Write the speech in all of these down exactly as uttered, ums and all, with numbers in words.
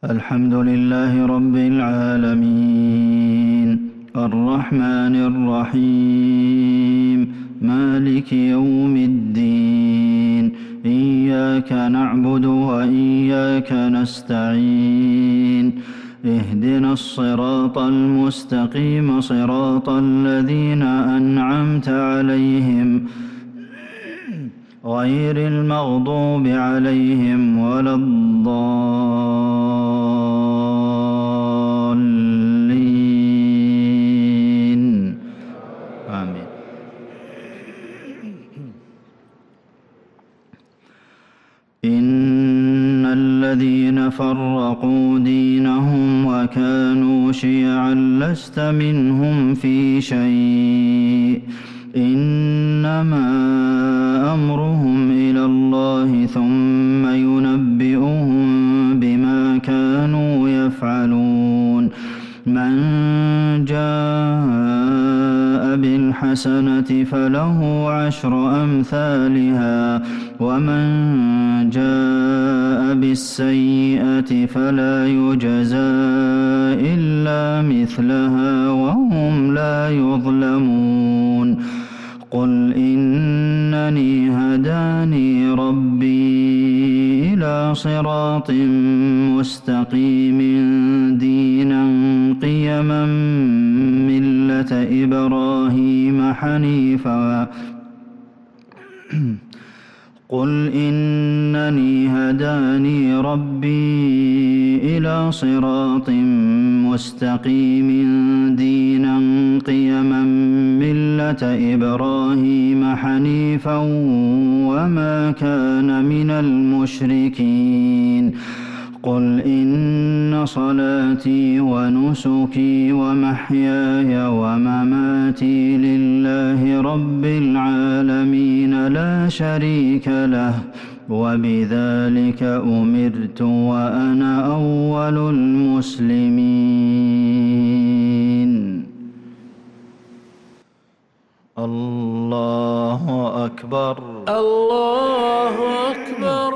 الحمد لله رب العالمين الرحمن الرحيم مالك يوم الدين إياك نعبد وإياك نستعين اهدنا الصراط المستقيم صراط الذين أنعمت عليهم غير المغضوب عليهم ولا الضالين آمين. إن الذين فرقوا دينهم وكانوا شيعا لست منهم في شيء إنما أمرهم إلى الله ثم ينبئهم بما كانوا يفعلون. من جاء بالحسنة فله عشر أمثالها ومن جاء بالسيئة فلا يجزى إلا مثلها وهم لا يظلمون. قل إنني هداني ربي إلى صراط مستقيم دينا قيما ملة إبراهيم حنيفا قل إنني هداني ربي إلى صراط مستقيم دينا قيما ملة إبراهيم حنيفا وما كان من المشركين. قل إن صلاتي ونسكي ومحياي ومماتي لله رب العالمين لا شريك له وبذلك أمرت وأنا أول المسلمين. الله أكبر الله أكبر.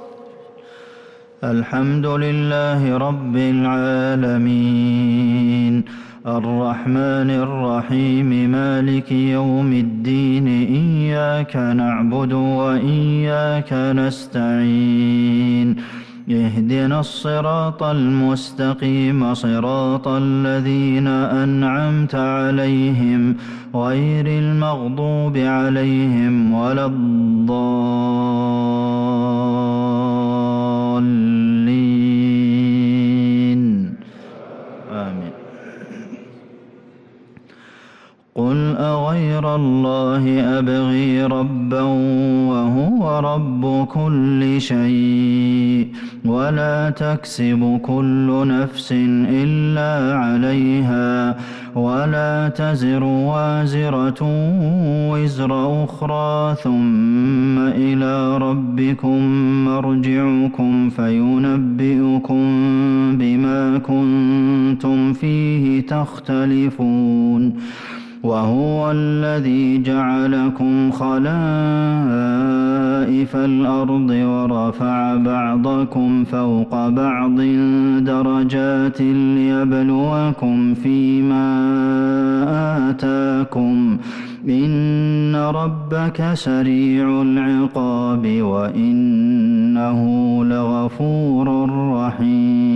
الحمد لله رب العالمين الرحمن الرحيم مالك يوم الدين إياك نعبد وإياك نستعين اهدنا الصراط المستقيم صراط الذين أنعمت عليهم غير المغضوب عليهم ولا الضالين آمين. قل أغير الله أبغي ربا وهو رب كل شيء ولا تكسب كل نفس إلا عليها ولا تزر وازرة وزر أخرى ثم إلى ربكم مرجعكم فينبئكم بما كنتم فيه تختلفون. وهو الذي جعلكم خلائف الأرض ورفع بعضكم فوق بعض درجات ليبلوكم فيما آتاكم إن ربك سريع العقاب وإنه لغفور رحيم.